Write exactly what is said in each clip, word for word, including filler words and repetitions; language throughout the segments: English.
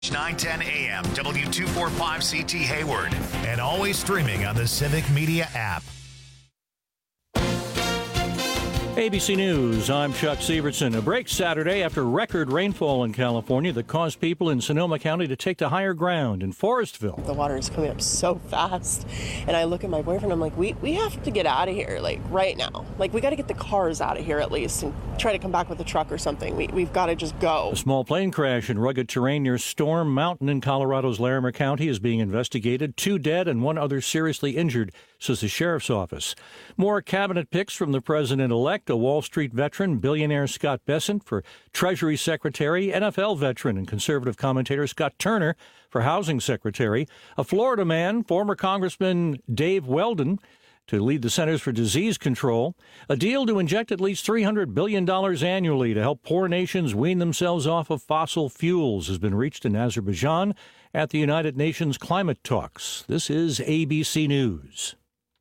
nine ten A M, W two forty-five C T Hayward, and always streaming on the Civic Media app. A B C News, I'm Chuck Sievertson. A break Saturday after record rainfall in California that caused people in Sonoma County to take to higher ground in Forestville. The water is coming up so fast, and I look at my boyfriend, I'm like, we, we have to get out of here, like, right now. Like, we got to get the cars out of here at least and try to come back with a truck or something. We, we've got to just go. A small plane crash in rugged terrain near Storm Mountain in Colorado's Larimer County is being investigated. Two dead and one other seriously injured, says the sheriff's office. More cabinet picks from the president-elect, a Wall Street veteran, billionaire Scott Bessent for Treasury Secretary, N F L veteran and conservative commentator Scott Turner for Housing Secretary, a Florida man, former Congressman Dave Weldon, to lead the Centers for Disease Control, a deal to inject at least three hundred billion dollars annually to help poor nations wean themselves off of fossil fuels has been reached in Azerbaijan at the United Nations climate talks. This is A B C News.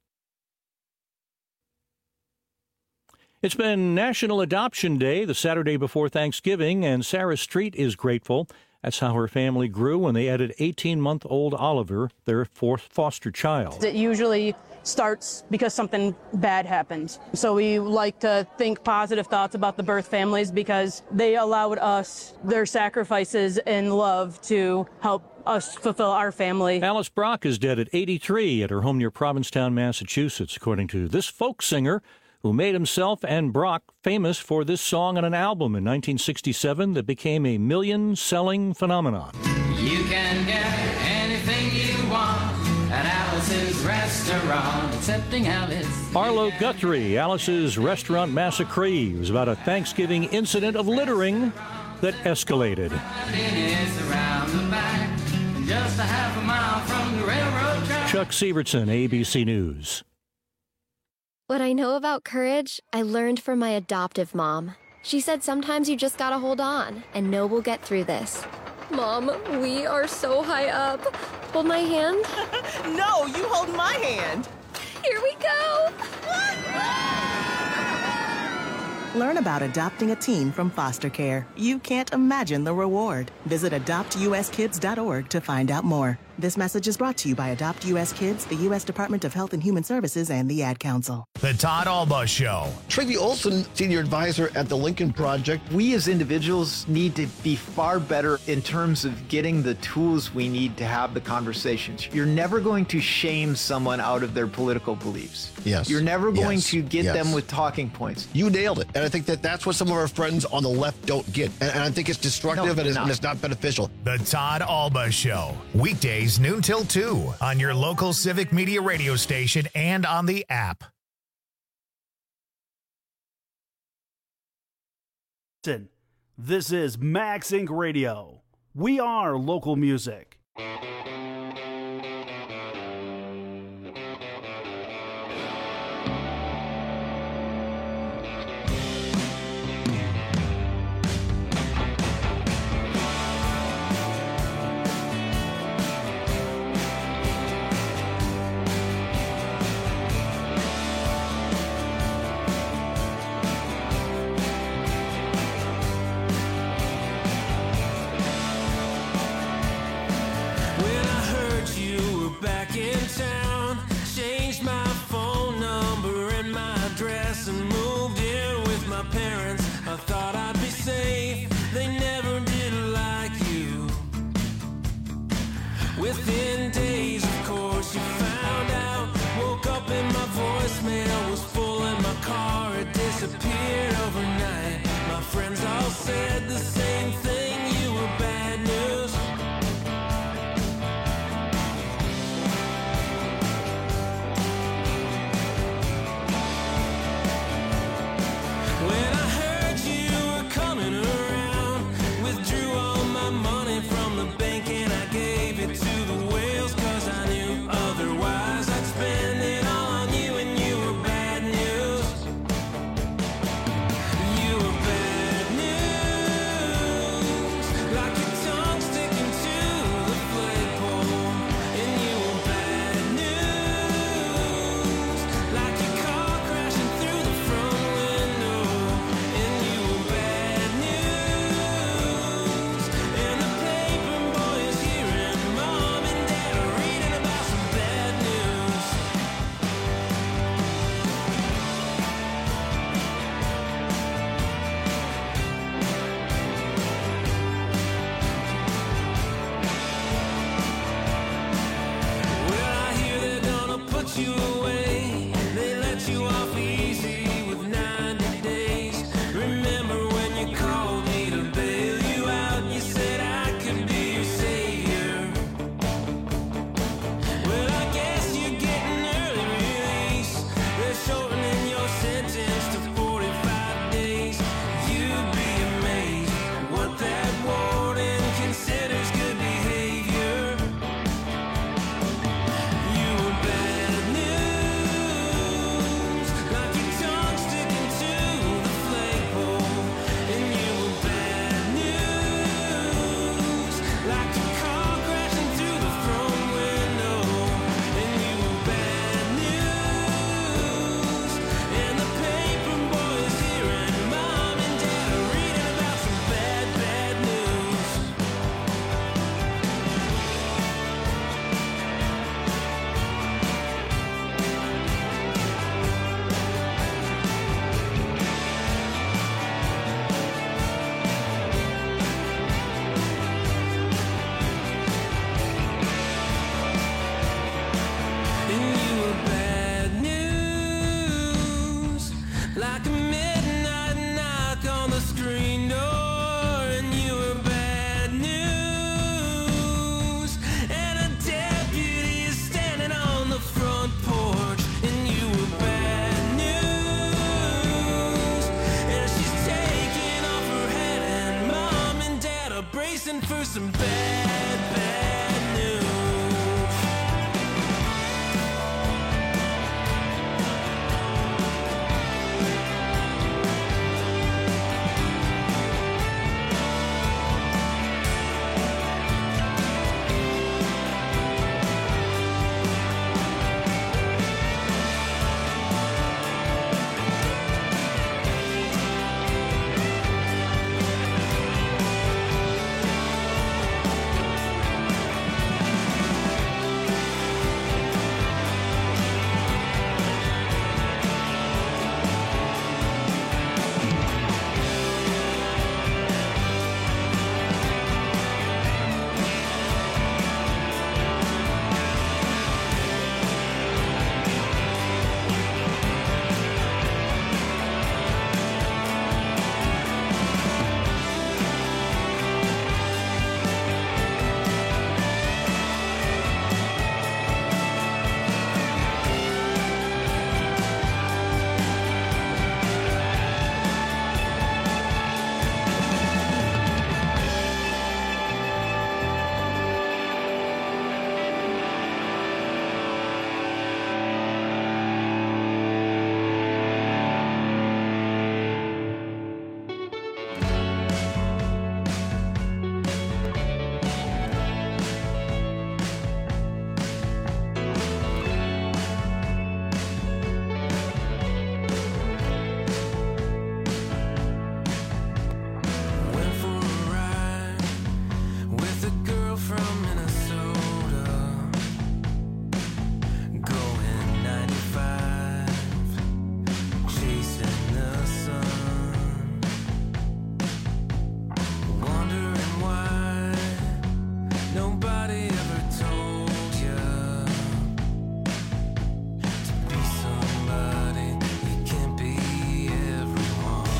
It's been National Adoption Day, the Saturday before Thanksgiving, and Sarah Street is grateful. That's how her family grew when they added eighteen-month-old Oliver, their fourth foster child. It usually starts because something bad happened. So we like to think positive thoughts about the birth families because they allowed us their sacrifices and love to help us fulfill our family. Alice Brock is dead at eighty-three at her home near Provincetown, Massachusetts, according to this folk singer, who made himself and Brock famous for this song on an album in nineteen sixty-seven that became a million-selling phenomenon. You can get anything you want at Alice's restaurant, excepting Alice. Arlo Guthrie, Alice's Restaurant Massacre, was about a Thanksgiving incident of littering that escalated. Just a half a mile from the railroad track. Chuck Sievertson, A B C News. What I know about courage, I learned from my adoptive mom. She said sometimes you just gotta hold on and know we'll get through this. Mom, we are so high up. Hold my hand. No, you hold my hand. Here we go. Learn about adopting a teen from foster care. You can't imagine the reward. Visit adopt u s kids dot org to find out more. This message is brought to you by Adopt U S Kids, the U S Department of Health and Human Services, and the Ad Council. The Todd Alba Show. Tracy Olson, Senior Advisor at the Lincoln Project. We as individuals need to be far better in terms of getting the tools we need to have the conversations. You're never going to shame someone out of their political beliefs. Yes. You're never going yes. to get yes. them with talking points. You nailed it. And I think that that's what some of our friends on the left don't get. And, and I think it's destructive No, and, it's, not. and it's not beneficial. The Todd Alba Show. Weekdays noon till two on your local Civic Media radio station and on the app. This is Max Inc Radio. We are local music. Within days, of course, you found out. Woke up and my voicemail was full and my car had disappeared overnight. My friends all said the same thing, you were bad news. When I heard you were coming around, withdrew all my money from the bank and I gave it to the whales. nobody ever told you to be somebody. You can't be everyone.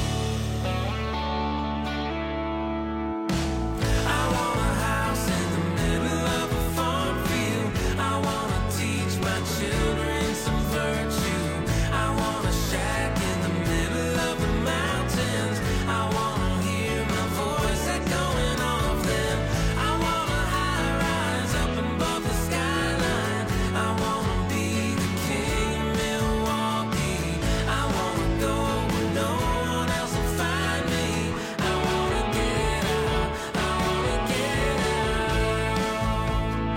I want a house in the middle of a farm field. I want to teach my children some virtue. I want a shack in the middle of the mountains. I want to hear my voice echoing off them. I want a high rise up above the skyline. I want to be the king of Milwaukee. I want to go where no one else will find me. I want to get out. I want to get out.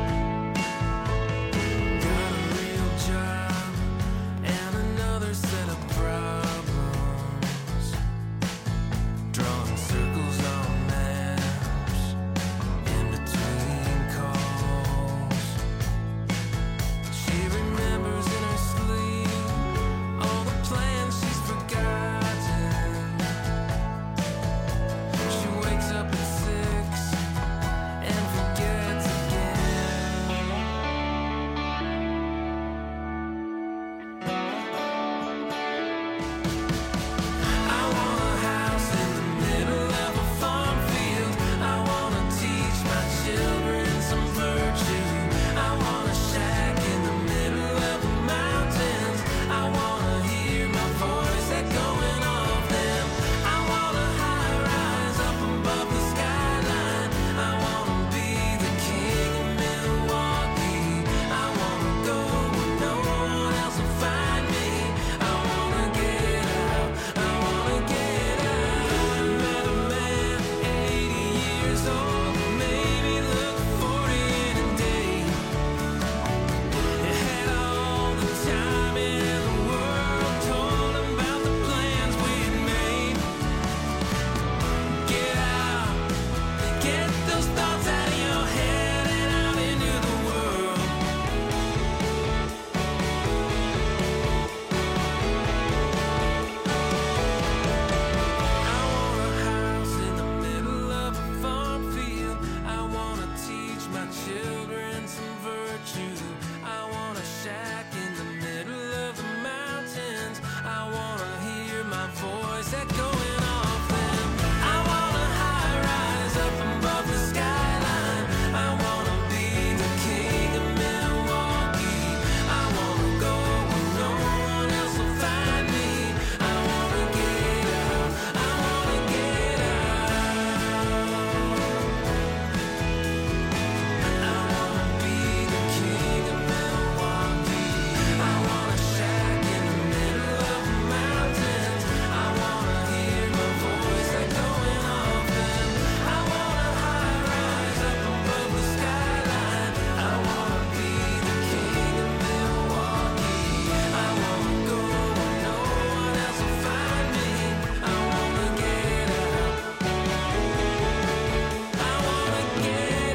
Got a real job and another set of problems. Drawing circles on maps in between calls. She remembers in her sleep all the plans she's forgotten. She wakes up at six and forgets again. I want a house in the middle of a farm field. I want to teach my children some virtue. I want a shack in the middle of the mountains. I want to hear my voice echoing off them. I want a high rise up above the skyline. I want to be the king of Milwaukee. I want to go where no one else will find me. I want to get out. I want to get out. I met a man, eighty years old, maybe look forty in a day. He had all the time in the world, told him about the plans we had made. Get out, get those thoughts out of your head and out into the world. I want a house in the middle of a farm field. I want to teach my children some virtue. I want a shack in the middle of the mountains. I want to hear my voice echoing off them. I want a high rise up above the skyline. I want to be the king of Milwaukee. I want to go where no one else will find me. I want to get out. I want to get out. I want to be the king of Milwaukee. I want a shack in the middle of the mountains. I want to hear my voice echoing off them. I want a high rise up above the skyline. I want to be the king of Milwaukee. I want to go where no one else will find me. I want to get out. I want to get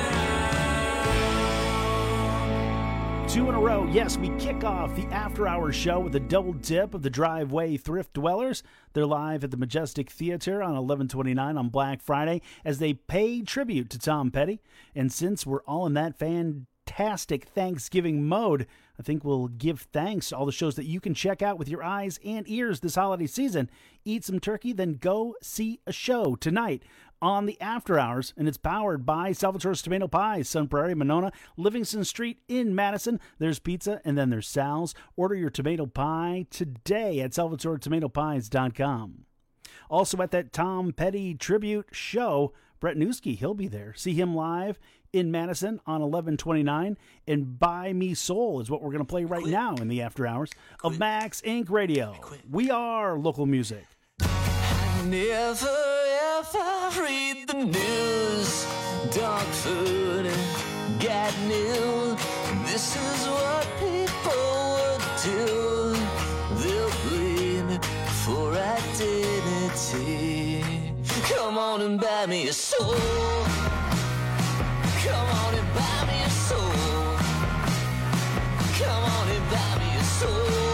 out. Two in a row. Yes, we kick off the After Hours show with a double dip of the Driveway Thrift Dwellers. They're live at the Majestic Theater on eleven twenty-nine on Black Friday as they pay tribute to Tom Petty. And since we're all in that fantastic Thanksgiving mode, I think we'll give thanks to all the shows that you can check out with your eyes and ears this holiday season. Eat some turkey, then go see a show tonight on the After Hours, and it's powered by Salvatore's Tomato Pies, Sun Prairie, Monona, Livingston Street in Madison. There's pizza, and then there's Sal's. Order your tomato pie today at salvatore tomato pies dot com. Also at that Tom Petty tribute show, Brett Newski, he'll be there. See him live in Madison on eleven twenty-nine, and Buy Me Soul is what we're going to play right now in the After Hours of Max Inc Radio. We are local music. Never ever read the news. Dog food and got new. This is what people would do. They'll bleed for identity. Come on and buy me a soul. Come on and buy me a soul. Come on and buy me a soul.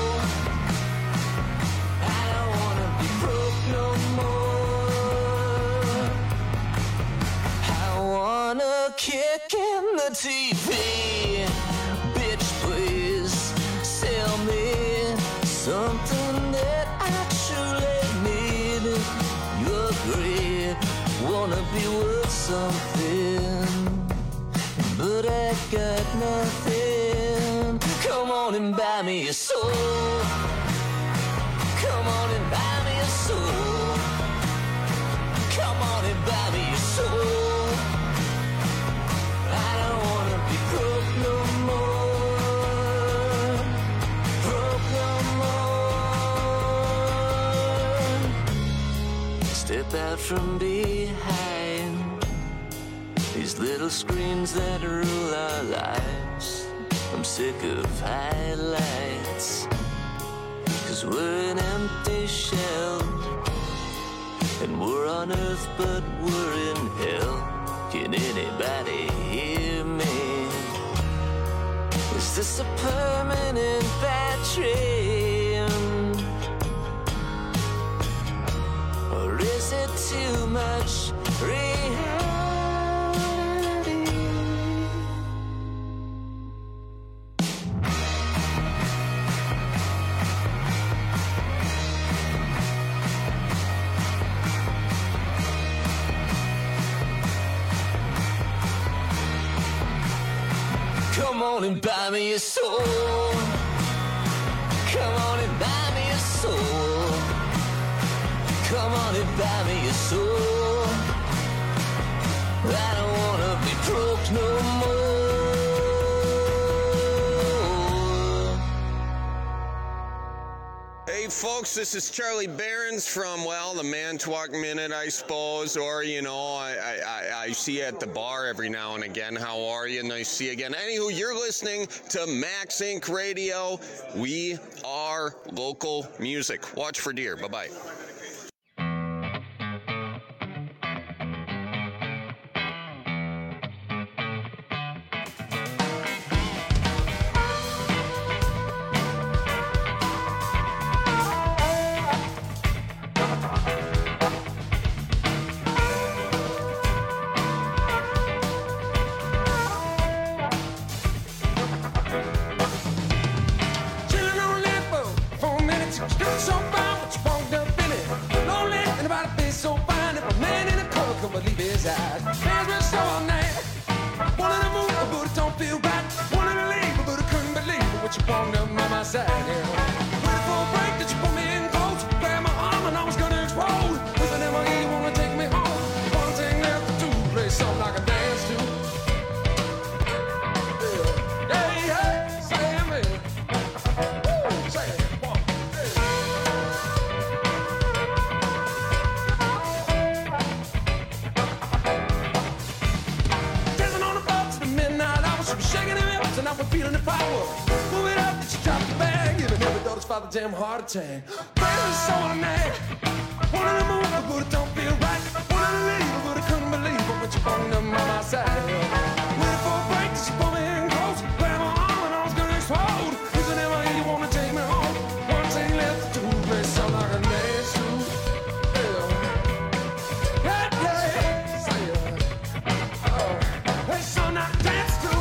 Kick it. in the T V. Bitch, please sell me something that I truly need. You agree, wanna be worth something, but I got nothing. Come on and buy me a soul. Come on and buy me a soul. Come on and buy me a soul. I don't wanna be broke no more. Broke no more. Step out from behind these little screens that rule our lives. I'm sick of highlights, 'cause we're an empty shell, and we're on earth but we're in hell. Can anybody hear me? Is this a permanent bad dream? Or is it too much reality? Come on and buy me a soul. Come on and buy me a soul. Come on and buy me a soul. I don't wanna be broke no more. Hey folks, this is Charlie Behrens from, well, the Manitowoc Minute, I suppose, or, you know, I, I, I see you at the bar every now and again. How are you? Nice to see you again. Anywho, you're listening to Max Inc Radio. We are local music. Watch for deer. Bye-bye. Damn heart attack. Baby, so mad. Wanted to move, but it don't feel right. Wanted to leave, but I couldn't believe it. But you brought them by my side. Waited for a break, did you pull me in close? Grab my arm and I was gonna explode. Is it ever you wanna take me home? One thing left to do, play something like a dance to. Yeah, yeah, yeah. Say it. Oh, play something I dance to.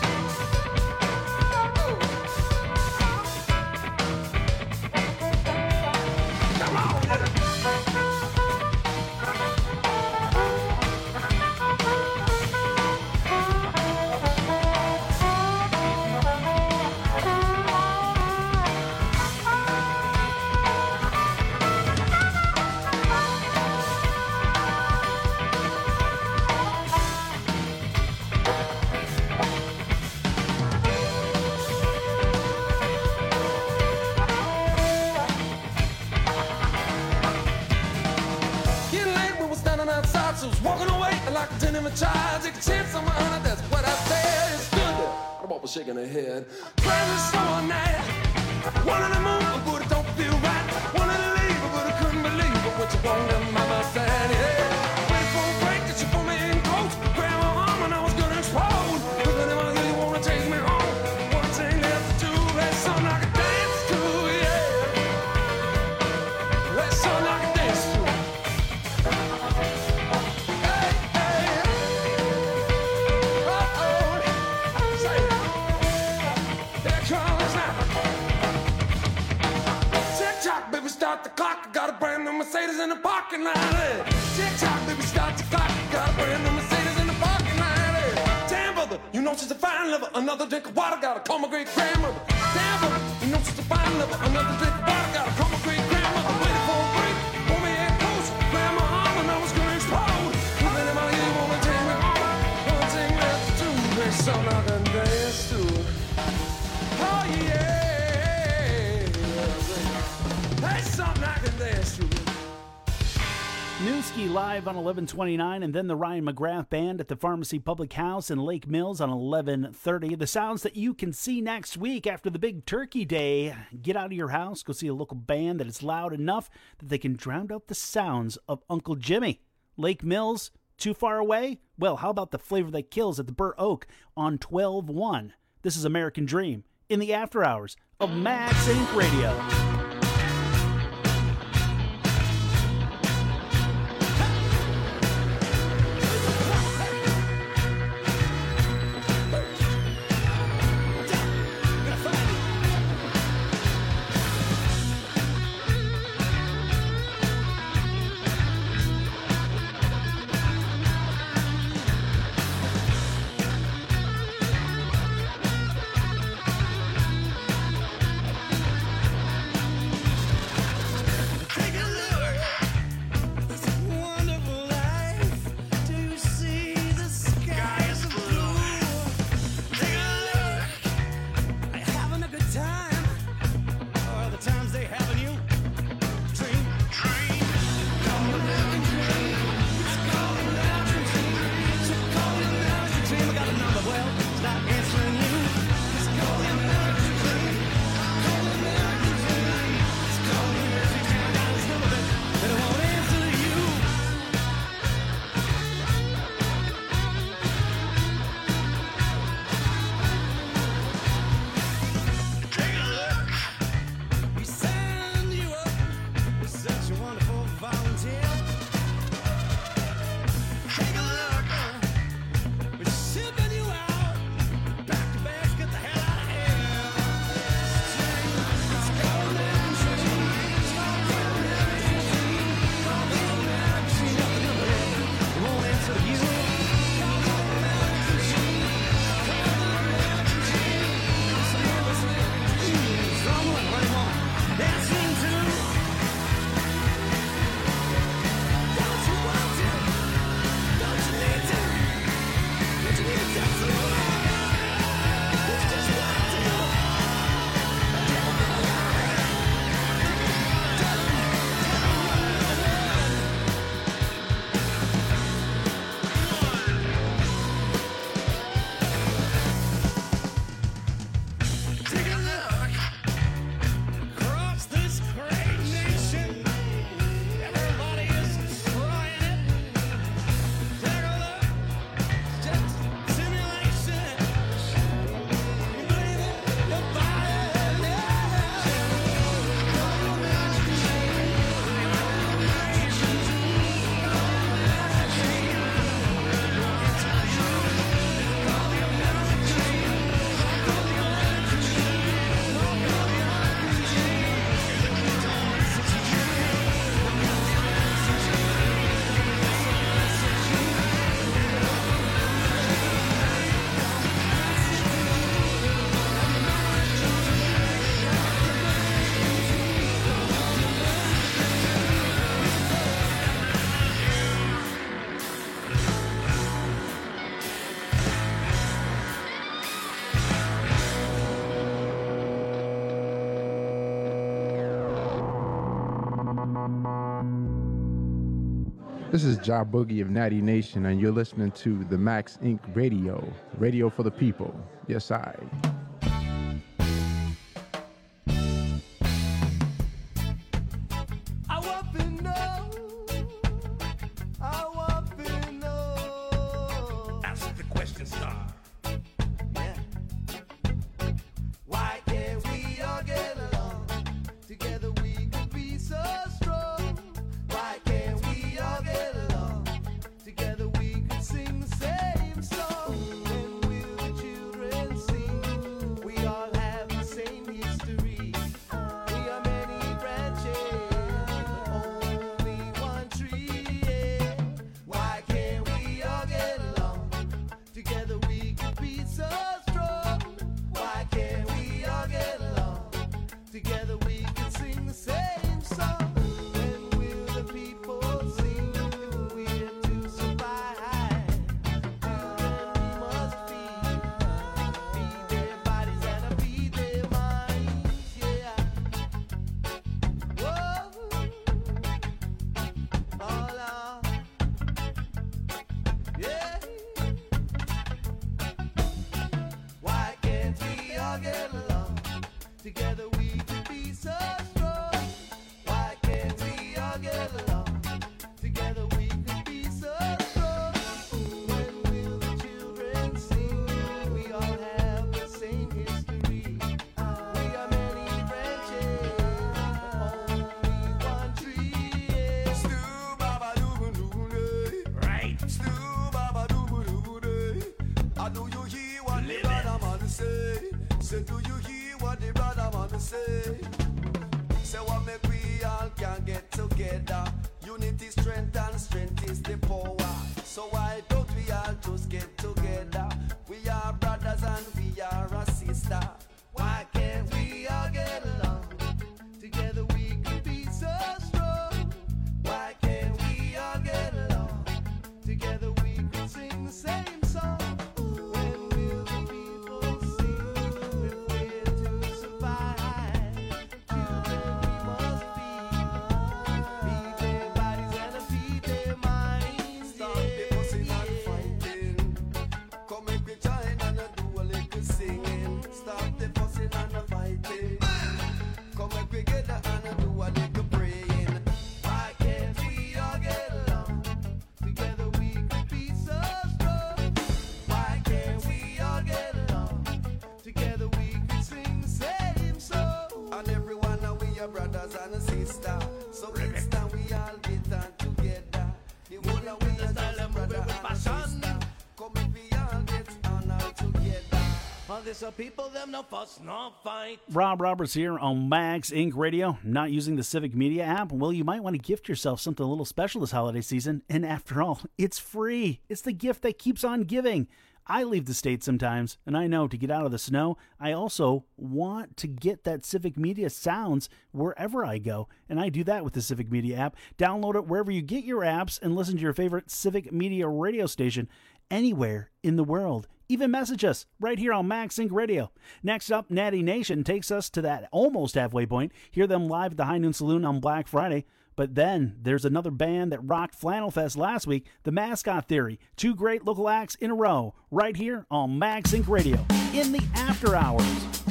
Child, take a chance on my honor, that's what I said. It's good. I'm almost shaking her head. Crazy so night. Wanted to move, but it don't feel right. Wanted to leave, but I couldn't believe it. What you want them by my side, yeah. Waited for a break, did you pull me in close? Grab my arm and I was gonna explode. But then I hear you wanna take me home. One thing left to do, that's something I can dance to, yeah. That's something I can dance to. Hey, hey. Uh-oh. the parking lot. Hey. Tick-tock, baby, start to clock. Got a brand new Mercedes in the parking lot. Hey. Damn, brother, you know she's a fine lover. Another drink of water, gotta call my great grandmother. Damn, brother, you know she's a fine lover. Another drink of water, gotta call my great grandmother. Waiting for a break, pull me in close. Grab my arm and I was gonna explode. If anybody here wanna take me home, wanna take me to there's something I can dance to. Oh yeah, there's something I can dance to. Newski live on eleven twenty-nine, and then the Ryan McGrath Band at the Pharmacy Public House in Lake Mills on eleven thirty. The sounds that you can see next week after the big Turkey Day. Get out of your house, go see a local band that is loud enough that they can drown out the sounds of Uncle Jimmy. Lake Mills, too far away? Well, how about the Flavor That Kills at the Burr Oak on twelve one? This is American Dream in the after hours of Max Incorporated. Radio. This is Ja Boogie of Natty Nation, and you're listening to the Max Incorporated. Radio. Radio for the people. Yes, I. Sing the same song, and will the children sing? be so strong? Why can't we all get along? Together we can sing the same song. When will the people sing if we're to survive? Children we must feed, feed their bodies and feed their minds, yeah. Whoa, all on, yeah. Why can't we all get along? Together we can be so strong. Why can't we all get along? Together we can be so strong. When will the children sing? We all have the same history. We are many branches, but only one tree. Yeah. Stu baba doo doo day. Right. Stu baba doo doo day. Ah, do you hear what the brother man say? Say, do you hear what the brother man say? Say what make we all can get together. Unity, strength, and strength is the power. So why don't we all just get together? We are brothers and we are a sister. Why can't we all get along? Together we can be so strong. Why can't we all get along? Together we can sing the same song. When will the people sing if we're to survive? Children we must feed, feed their bodies and feed their minds. Stop the fussing and fighting. Come make me join and do a little singing. Stop the fussing and fighting. Come make we gather and do a little praying. Why can't we all get along? Together we could be so strong. Why can't we all get along? Together we could sing the same song. And everyone now we are brothers and sisters. So it's time we all get on together. The one that we are just brother and sister. Come if we all get on all together. All this are people them no fuss, no fight. Rob Roberts here on Max Inc Radio. Not using the Civic Media app? Well, you might want to gift yourself something a little special this holiday season. And after all, it's free. It's the gift that keeps on giving. I leave the state sometimes, and I know to get out of the snow, I also want to get that Civic Media sounds wherever I go, and I do that with the Civic Media app. Download it wherever you get your apps and listen to your favorite Civic Media radio station anywhere in the world. Even message us right here on Max Inc Radio. Next up, Natty Nation takes us to that almost halfway point. Hear them live at the High Noon Saloon on Black Friday. But then there's another band that rocked Flannel Fest last week, The Mascot Theory. Two great local acts in a row, right here on Max Inc Radio in the after hours.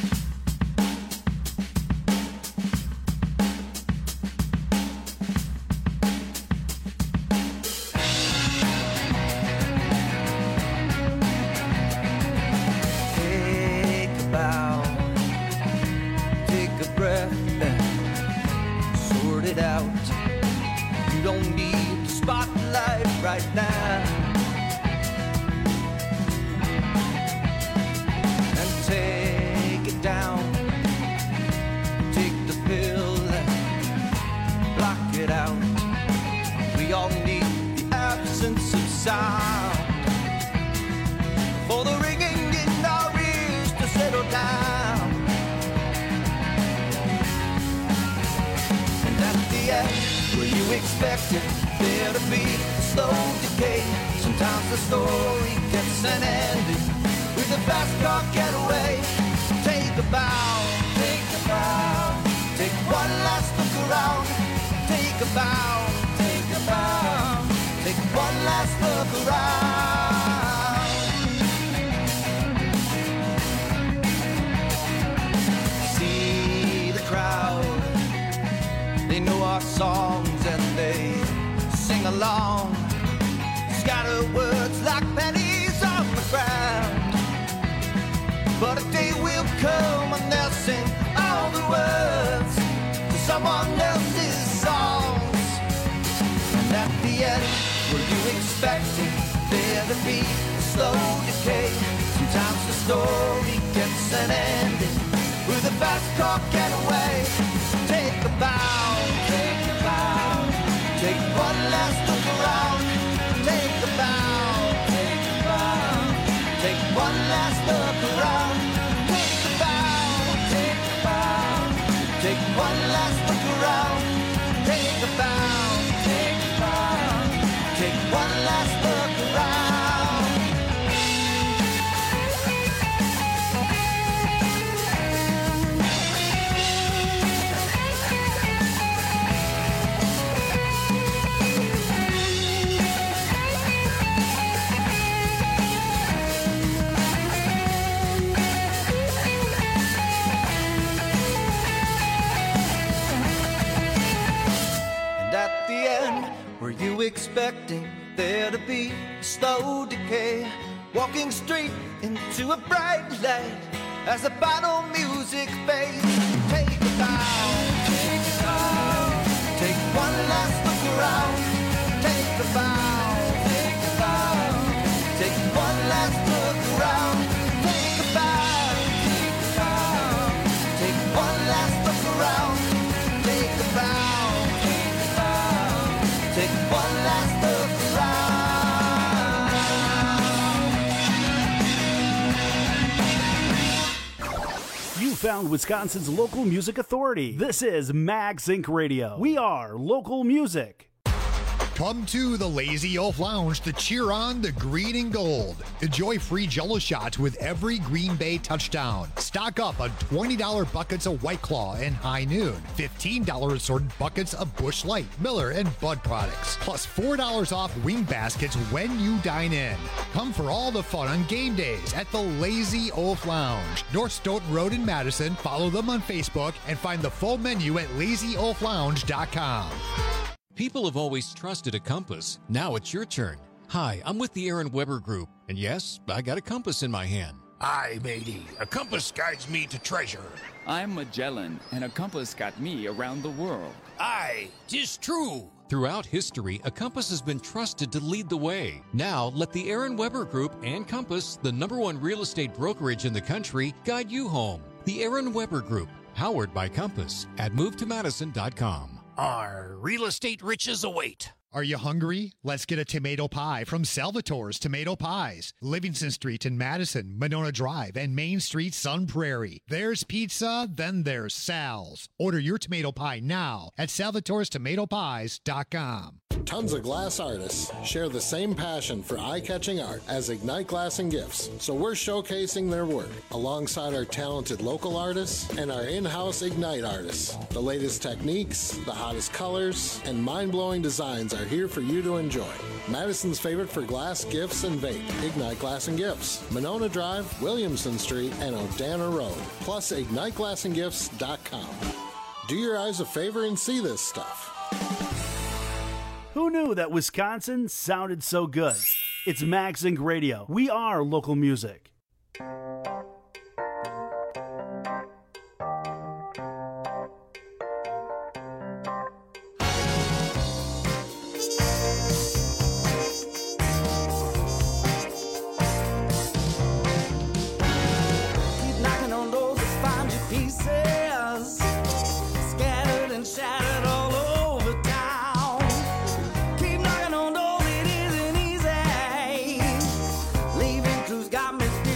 Take a bow, take a breath, and sort it out. You don't need the spotlight right now. And take it down, take the pill and block it out. We all need the absence of sound for the ringing in our ears to settle down. And at the end, where you expected there to be a slow decay, sometimes the story gets an ending with a fast car getaway. Take a bow, take a bow, take one last look around. Take a bow, take a bow, take one last look around. See the crowd, they know our songs and they sing along. Scatter words like pennies on the ground. But a day will come when they'll sing all the words to someone else's songs. And at the end, were you expecting there to be a slow decay? Sometimes the story gets an ending with a fast car getaway. Take a bow, take a bow, take one last look around. Take a bow, take a bow, take one one last look around. Take a bow, take a bow. Take one last look around. Take a bow, take a bow. Take one last look around. At the end, were you expecting there to be a slow decay? Walking straight into a bright light as the battle music fades. Take a bow, take a bow. Take one last look around. Take a bow, take a bow. Take one last look around. Take a bow, take a bow. Take one last look around. Take a bow. Take one last look around. You found Wisconsin's local music authority. This is Max Incorporated. Radio. We are local music. Come to the Lazy Oaf Lounge to cheer on the green and gold. Enjoy free Jell-O shots with every Green Bay touchdown. Stock up on twenty dollars buckets of White Claw and High Noon. fifteen dollars assorted buckets of Busch Light, Miller, and Bud products. Plus four dollars off wing baskets when you dine in. Come for all the fun on game days at the Lazy Oaf Lounge. North Stoughton Road in Madison. Follow them on Facebook and find the full menu at lazy oaf lounge dot com. People have always trusted a compass. Now it's your turn. Hi, I'm with the Aaron Weber Group, and yes, I got a compass in my hand. Aye, matey. A compass guides me to treasure. I'm Magellan, and a compass got me around the world. Aye, 'tis true. Throughout history, a compass has been trusted to lead the way. Now, let the Aaron Weber Group and Compass, the number one real estate brokerage in the country, guide you home. The Aaron Weber Group, powered by Compass, at move to madison dot com. Our real estate riches await. Are you hungry? Let's get a tomato pie from Salvatore's Tomato Pies. Livingston Street in Madison, Monona Drive, and Main Street, Sun Prairie. There's pizza, then there's Sal's. Order your tomato pie now at salvatores tomato pies dot com. Tons of glass artists share the same passion for eye-catching art as Ignite Glass and Gifts, so we're showcasing their work alongside our talented local artists and our in-house Ignite artists. The latest techniques, the hottest colors, and mind-blowing designs are here for you to enjoy. Madison's favorite for glass, gifts, and vape, Ignite Glass and Gifts, Monona Drive, Williamson Street, and Odana Road, plus ignite glass and gifts dot com. Do your eyes a favor and see this stuff. Who knew that Wisconsin sounded so good? It's Max Inc Radio. We are local music. Got me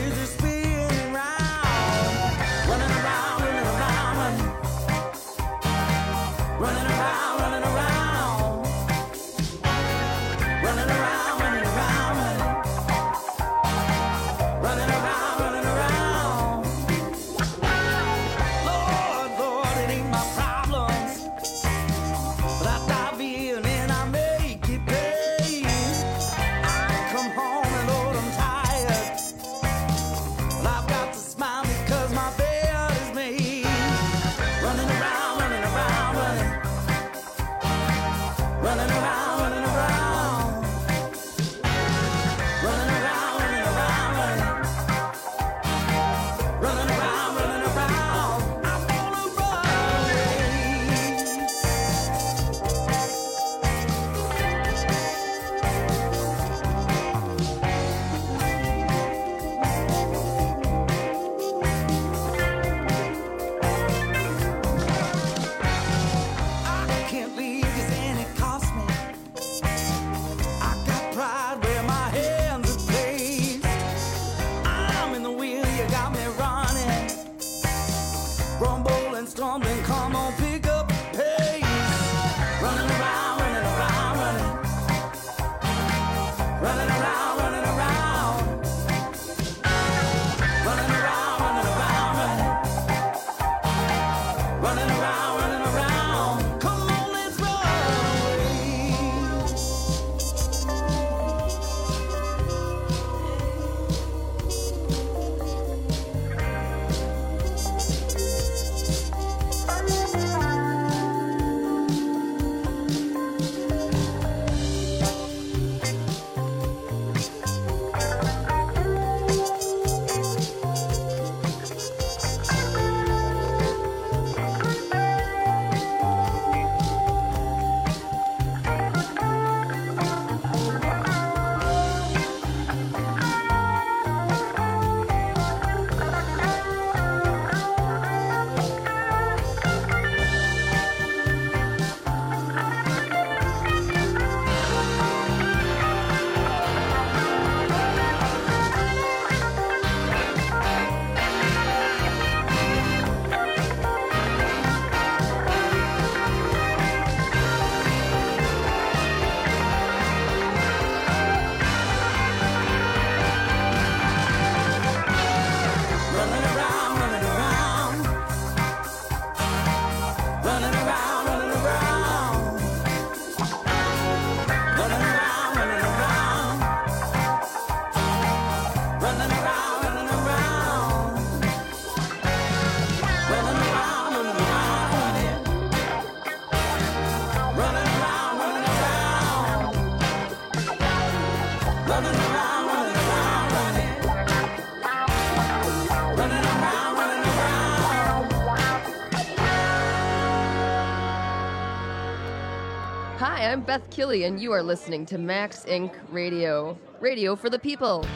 Hi, I'm Beth Killy, and you are listening to Max Incorporated. Radio. Radio for the people.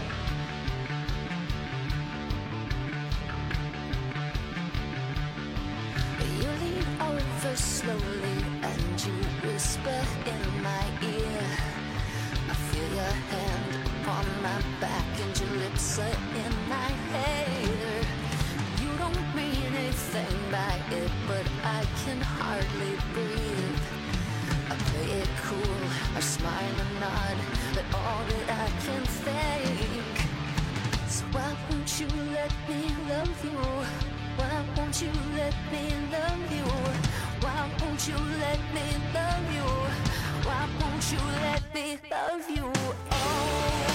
You lean over slowly and you whisper in my ear. I feel your hand upon my back and your lips are in my hair. You don't mean anything by it, but I can hardly breathe. I play it cool, I smile and nod, but all that I can think. So why won't you let me love you? Why won't you let me love you? Why won't you let me love you? Why won't you let me love you? Oh.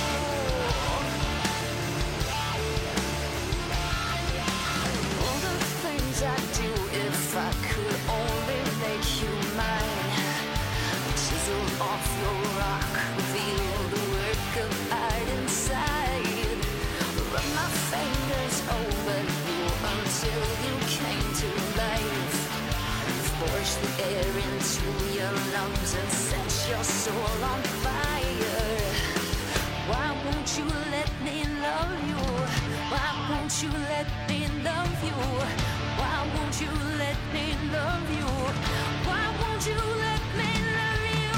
All the things I do, if I could only make you mine. Chisel off your rock, reveal the work of art inside. Run my fingers over you until you came to life. Force the air into your lungs and set your soul on fire. Why won't you let me love you? Why won't you let me love you? Why won't you let me love you? Why won't you let me love you?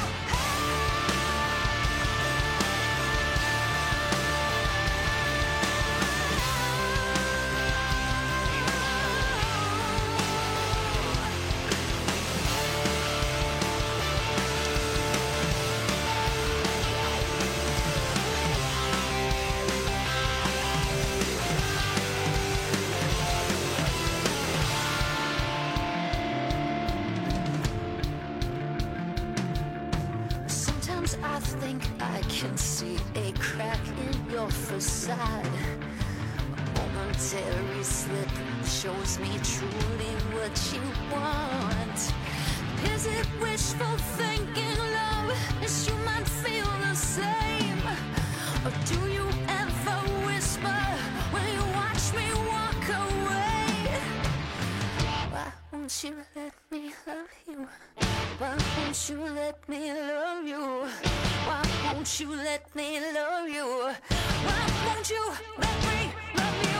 Sometimes I think I can see a crack in your facade. A momentary slip shows me truly what you want. Is it wishful thinking, love? Is you might feel the same? Or do you ever whisper when you watch me walk away? Why won't you let me love you? Why won't you let me love you? Why won't you let me love you? Why won't you let me love you?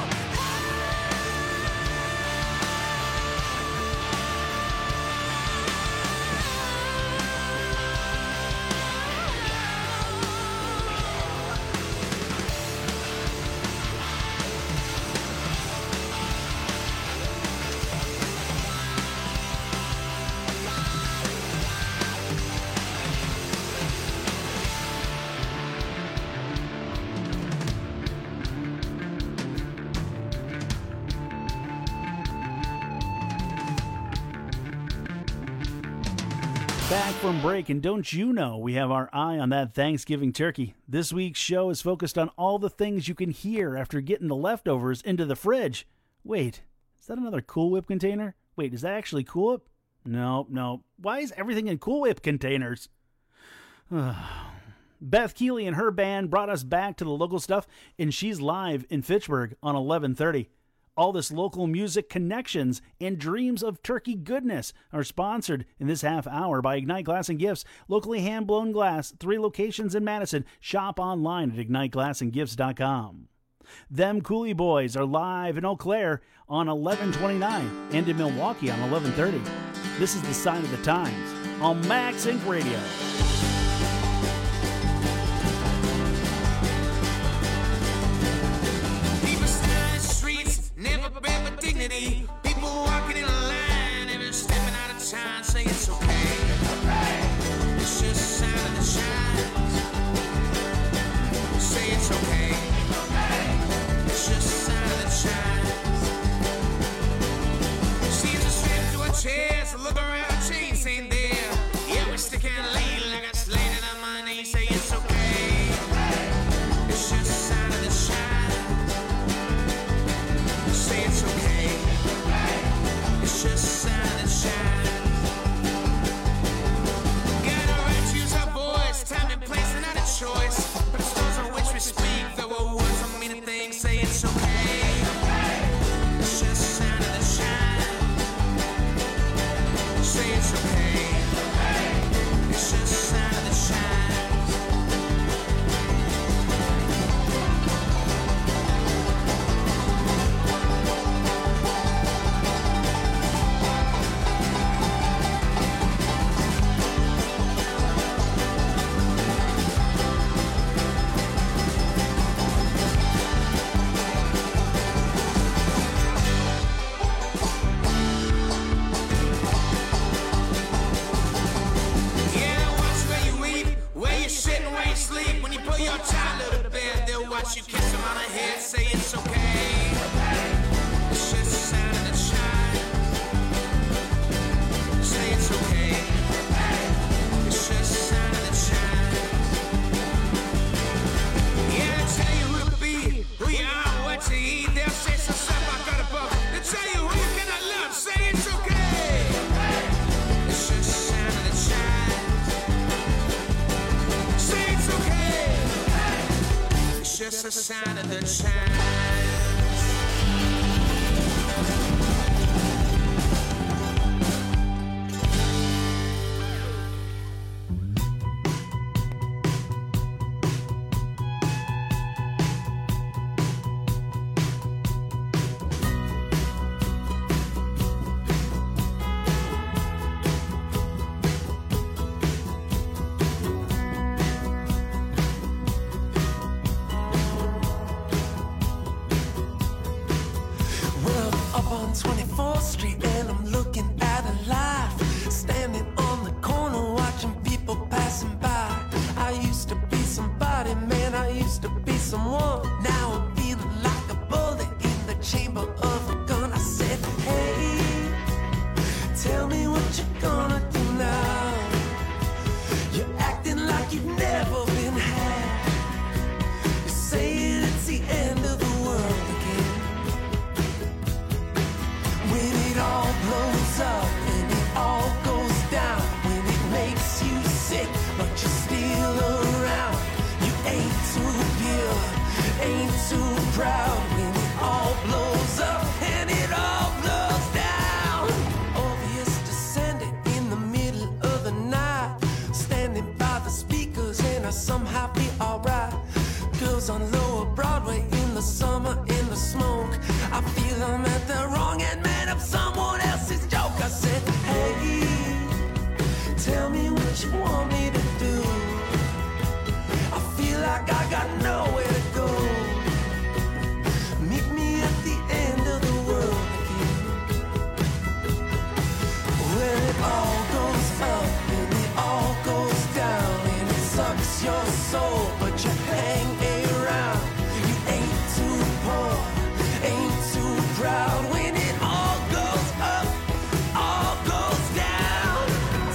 Back from break, and don't you know we have our eye on that Thanksgiving turkey. This week's show is focused on all the things you can hear after getting the leftovers into the fridge. Wait, is that another Cool Whip container? Wait, is that actually Cool Whip? No, no. Why is everything in Cool Whip containers? Beth Keeley and her band brought us back to the local stuff, and she's live in Fitchburg on eleven thirty. All this local music connections and dreams of turkey goodness are sponsored in this half hour by Ignite Glass and Gifts. Locally hand-blown glass, three locations in Madison. Shop online at ignite glass and gifts dot com. Them Cooley Boys are live in Eau Claire on eleven twenty-nine and in Milwaukee on eleven thirty. This is the Sign of the Times on Max Incorporated. Radio. Dignity. People walking in a line, even stepping out of time, say it's okay. okay. It's just a sign of the times. Say it's okay. okay. It's just a sign of the times. Seems a strip to a chair, so look around, chains ain't there. Yeah, we're sticking lane like I sign of the times. twenty-fourth Street and I'm looking at a life, standing on the corner watching people passing by. I used to be somebody, man, I used to be someone. Now I'm feeling like a bullet in the chamber of a gun. I said, hey, tell me what you're gonna do now. You're acting like you've never been had. You're saying it's the end of the world again. When it all blows up and it all goes down, when it makes you sick but you're still around, you ain't too pure, ain't too proud. When it all blows up and it all blows down, obvious descendant in the middle of the night, standing by the speakers and I somehow be alright. Girls on Lower Broadway in the summer in the smoke, I feel I'm at the wrong end, man, of someone else's joke. I said, hey, tell me what you want me to do. I feel like I got nowhere to go. Meet me at the end of the world again. When it all goes up and it all goes down and it sucks your soul, but you hang around. You ain't too poor, ain't too proud. When it all goes up, all goes down.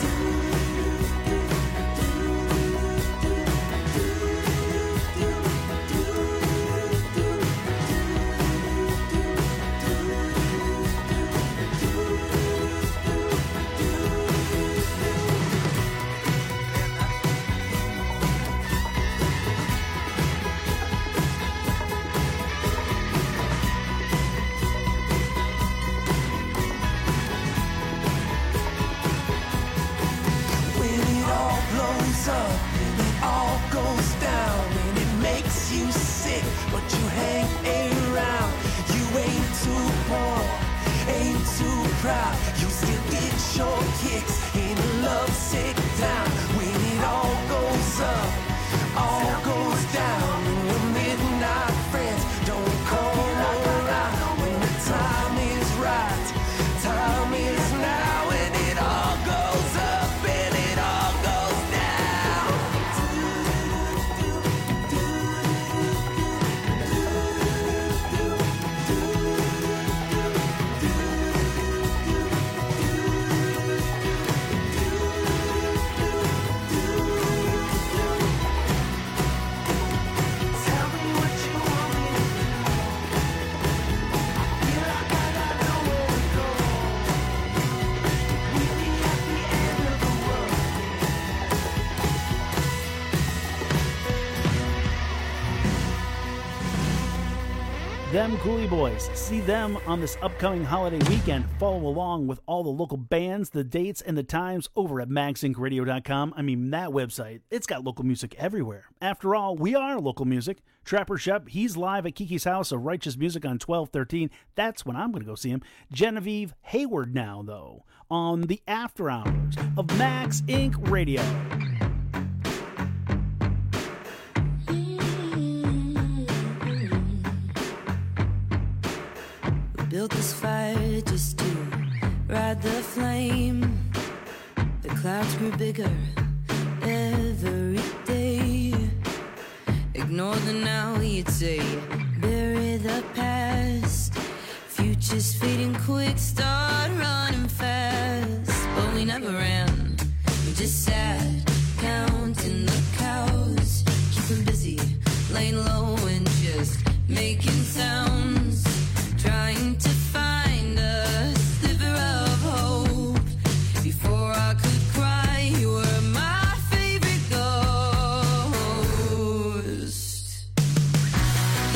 When it all blows up and it all goes down and it makes you sick, but you hang around. You ain't too poor, ain't too proud. You still get your kicks in a lovesick town. When it all goes up, all goes down, and your midnight friends don't come around. When the time is right, time is now, and it all goes up and it all goes down. Tell me what you want me to do. I feel like I got nowhere to go. Meet me at the end of the world. Them Cooley Boys. See them on this upcoming holiday weekend. Follow along with all the local bands, the dates, and the times over at max inc radio dot com. I mean, that website, it's got local music everywhere. After all, we are local music. Trapper Shep, he's live at Kiki's House of Righteous Music on twelve thirteen. That's when I'm going to go see him. Genevieve Hayward now, though, on the After Hours of Max Inc Radio. Built this fire just to ride the flame. The clouds grew bigger every day. Ignore the now, you'd say. Bury the past. Future's fading quick, start running fast. But we never ran, we just sat, counting the cows. Keeping busy, laying low and just making sounds. Trying to find a sliver of hope. Before I could cry, you were my favorite ghost.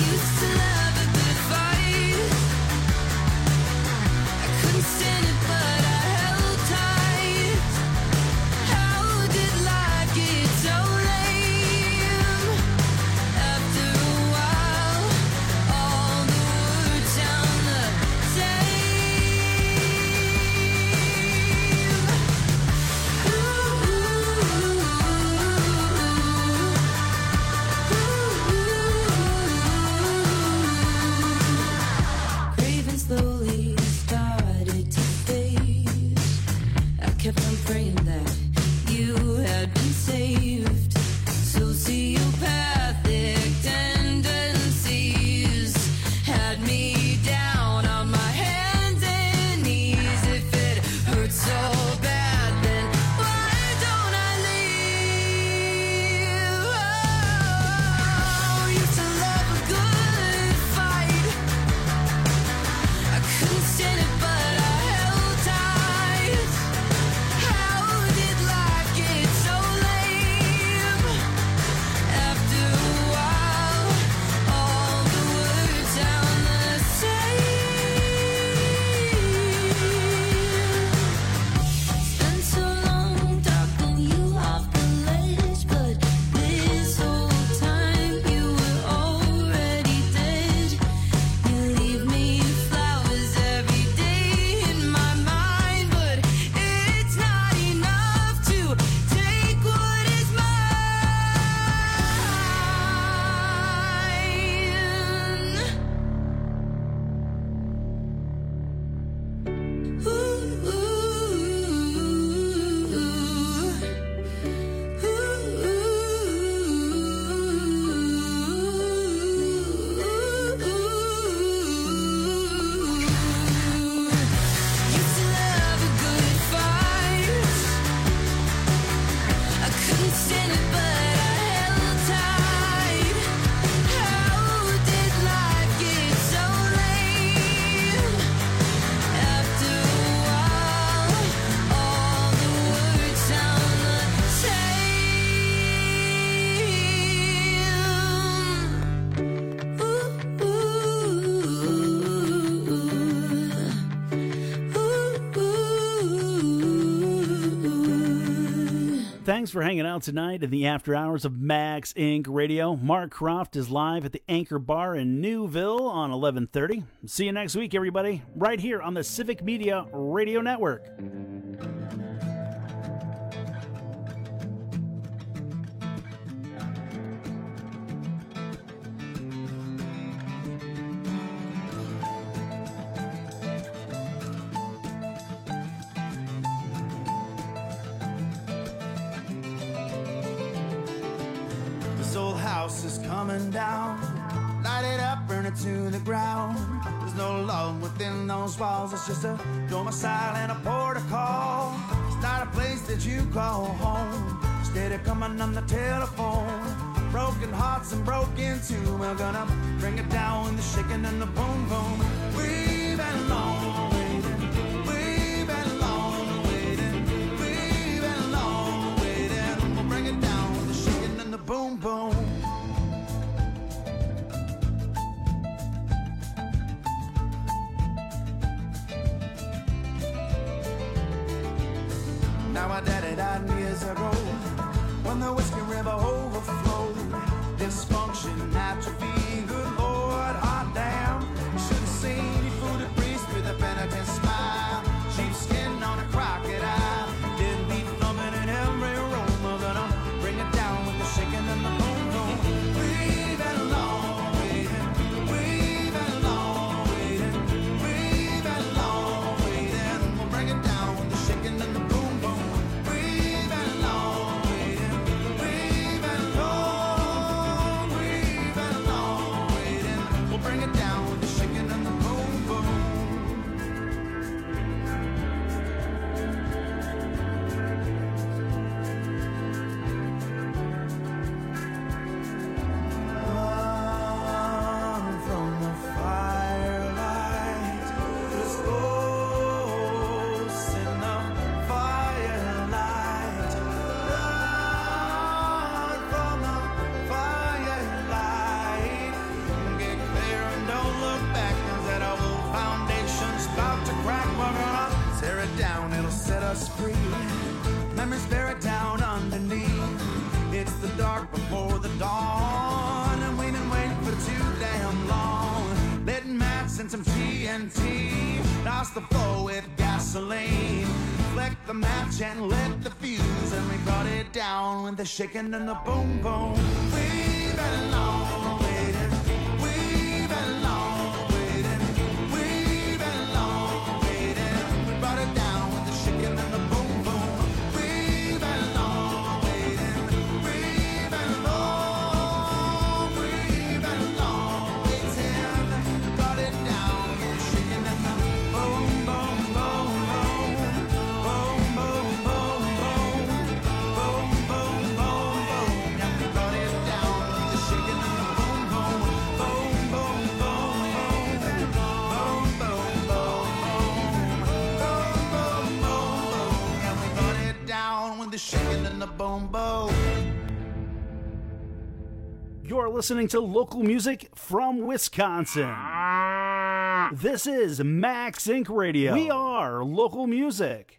Thanks for hanging out tonight in the after hours of Max Incorporated. Radio. Mark Croft is live at the Anchor Bar in Newville on eleven thirty. See you next week, everybody, right here on the Civic Media Radio Network. Is coming down, light it up, burn it to the ground. There's no love within those walls. It's just a domicile and a port of call. It's not a place that you call home. Instead of coming on the telephone, broken hearts and broken too. We're gonna bring it down with the shaking and the boom boom. We've been long waiting, we've been long waiting, we've been long waiting. We'll bring it down with the shaking and the boom boom. Now my daddy died years ago when the Whiskey River overflowed. Dysfunction, atrophy, good Lord, hot damn. You should have seen he fooled a priest with a penitent smile. Sheepskin on a crocodile, dead beef thumping in every room. We're gonna bring it down with the shaking and the boom boom. We've been long waiting, we've been long waiting, we've been long waiting. We'll bring it down with the shaking and the boom. Free. Memories buried down underneath. It's the dark before the dawn, and we've been waiting for too damn long. Letting Max and some T N T douse the floor with gasoline. Flick the match and lit the fuse, and we brought it down with the shaking and the boom boom. We've been long waiting. We've been long waiting. We've been long waiting. We brought it down. And the boom boom, we've been long waiting, we've been long, we've been long waiting. Got it down, shaking and the boom boom boom boom, boom boom boom boom, boom boom boom boom. Yeah, we got it down, the shaking and the boom boom, boom boom boom boom, boom boom boom boom. Down with the shaking and the boom boom. You're listening to local music from Wisconsin. This is Max Incorporated. Radio. We are local music.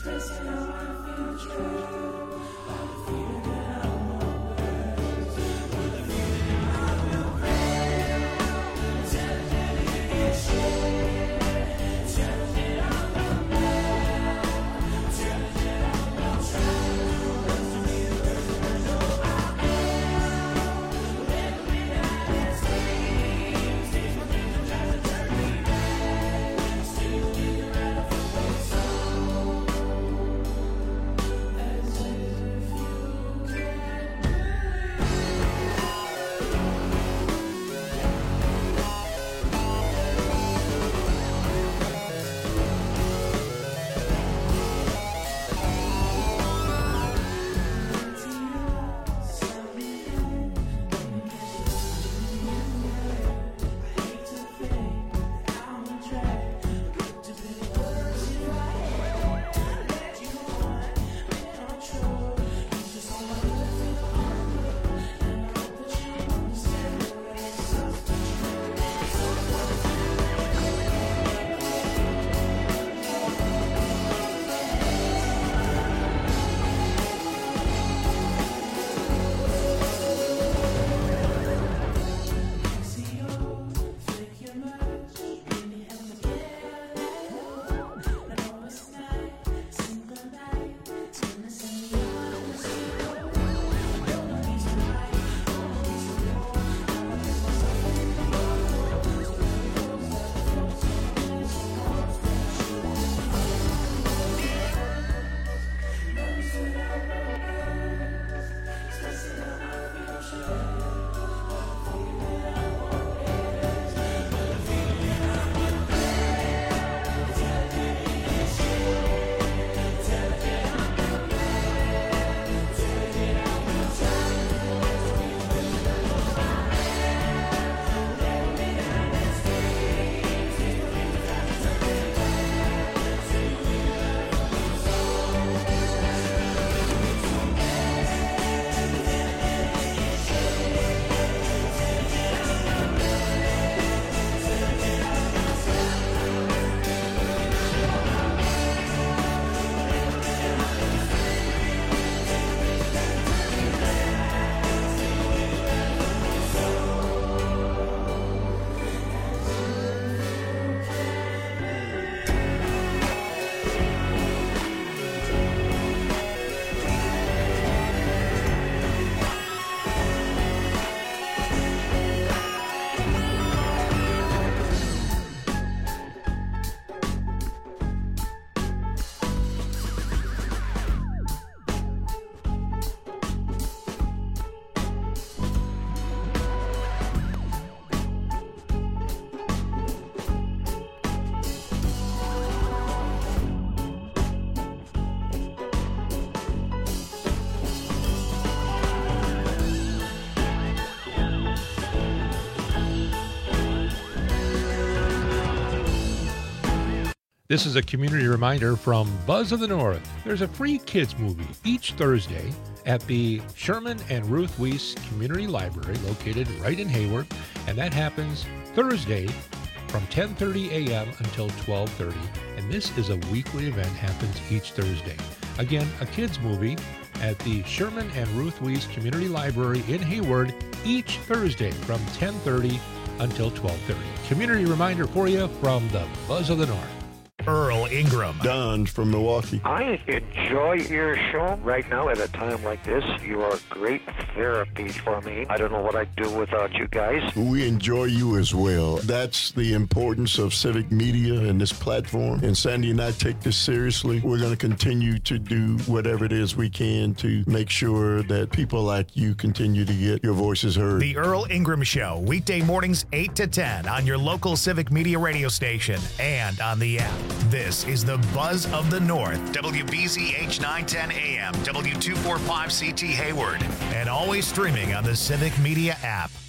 This is a community reminder from Buzz of the North. There's a free kids movie each Thursday at the Sherman and Ruth Weiss Community Library located right in Hayward, and that happens Thursday from ten thirty a.m. until twelve thirty, and this is a weekly event, happens each Thursday. Again, a kids movie at the Sherman and Ruth Weiss Community Library in Hayward each Thursday from ten thirty until twelve thirty. Community reminder for you from the Buzz of the North. Earl Ingram. Don from Milwaukee. I enjoy your show right now at a time like this. You are great therapy for me. I don't know what I'd do without you guys. We enjoy you as well. That's the importance of civic media and this platform. And Sandy and I take this seriously. We're going to continue to do whatever it is we can to make sure that people like you continue to get your voices heard. The Earl Ingram Show, weekday mornings eight to ten on your local civic media radio station and on the app. This is the Buzz of the North, W B Z H nine ten A M, W two forty-five C T Hayward, and always streaming on the Civic Media app.